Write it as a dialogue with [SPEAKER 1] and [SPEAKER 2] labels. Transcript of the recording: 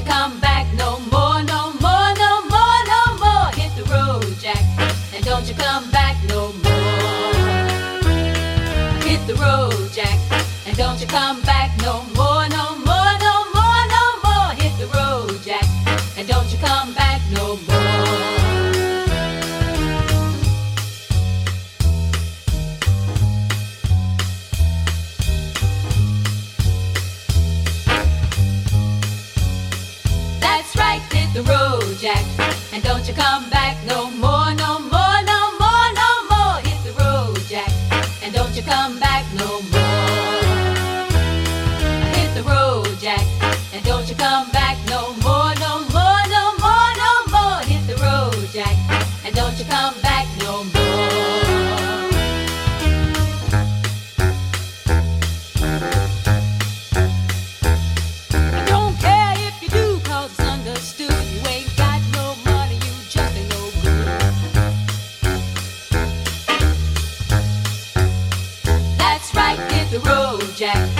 [SPEAKER 1] come back no more, no more, no more, no more. Hit the road, Jack, and don't you come back no more. Hit the road, Jack, and don't you come back no more, no more, no more, no more. Hit the road, Jack, and don't you come back no more. That's right, hit the road, Jack, and don't you come back no more, no more, no more, no more. Hit the road, Jack, and don't you come back no more. Hit the road, Jack, and don't you come back no more, no more, no more, no more. Hit the road, Jack, and don't you come back no more. I don't care if you do, 'cause it's understood. You ain't got no money, you just ain't no good. That's right, hit the road, Jack,